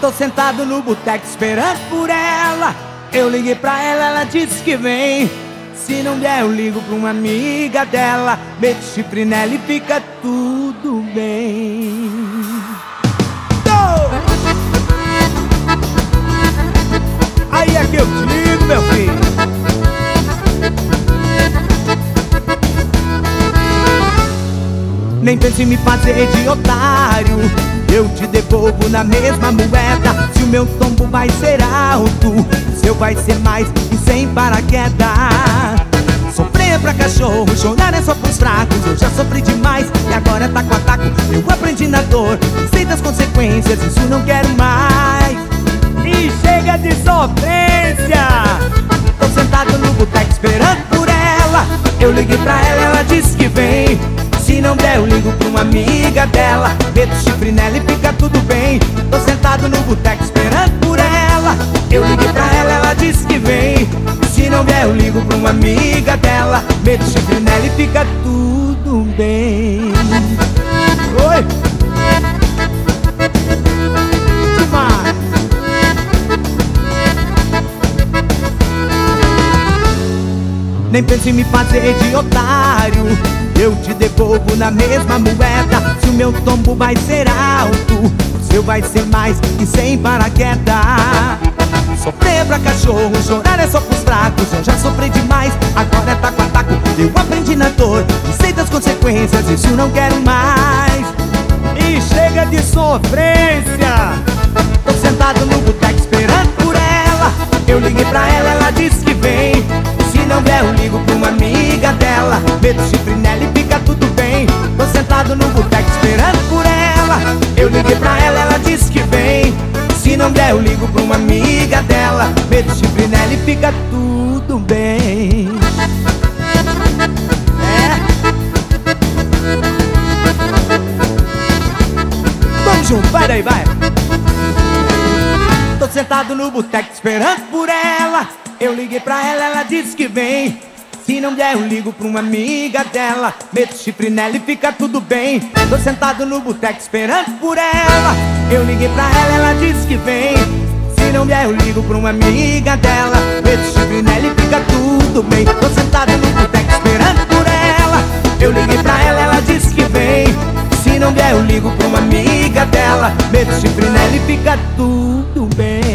Tô sentado no boteco esperando por ela. Eu liguei pra ela, ela disse que vem. Se não der eu ligo pra uma amiga dela. Meto chifre nela e fica tudo bem. Aí é que eu digo, meu filho. Nem pense em me fazer de otário, eu te devolvo na mesma moeda. Se o meu tombo vai ser alto, o seu vai ser mais e sem paraquedas. Sofrer pra cachorro, chorar é só pros fracos. Eu já sofri demais e agora tá com ataco. Eu aprendi na dor, sei das consequências, isso não quero mais. E chega de sofrência. Tô sentado no boteco esperando por ela. Eu liguei pra ela, ela disse que vem. Se não der eu ligo pra uma amiga dela. Meto chifre nela e fica tudo bem. Tô sentado no boteco esperando por ela. Eu liguei pra ela, ela disse que vem. Se não der eu ligo pra uma amiga dela. Meto chifre nela e fica tudo bem. Oi! Demais! Nem pense em me fazer de otário, eu te devolvo na mesma moeda. Se o meu tombo vai ser alto, o seu vai ser mais e sem paraquedas. Sofrer pra cachorro, chorar é só pros fracos. Eu já sofri demais, agora tá com ataco. Eu aprendi na dor e sei das consequências, isso não quero mais. E chega de sofrência. Tô sentado no boteco esperando por ela. Eu liguei pra ela, ela disse que vem. Se não der eu ligo pra uma amiga dela. Meto chifre nela e fica tudo bem. Tô sentado no boteco esperando por ela. Eu liguei pra ela, ela disse que vem. Se não der eu ligo pra uma amiga dela. Meto chifre nela e fica tudo bem. Vamos junto, vai daí, vai. Tô sentado no boteco esperando por ela. Eu liguei pra ela, ela disse que vem. Se não der eu ligo pra uma amiga dela. Meto chifre nela e fica tudo bem. Tô sentado no boteco esperando por ela. Eu liguei pra ela, ela disse que vem. Se não der eu ligo pra uma amiga dela. Meto chifre nela e fica tudo bem. Tô sentado no boteco esperando por ela. Eu liguei pra ela, ela disse que vem. Se não der eu ligo pra uma amiga dela. Meto chifre nela e fica tudo bem.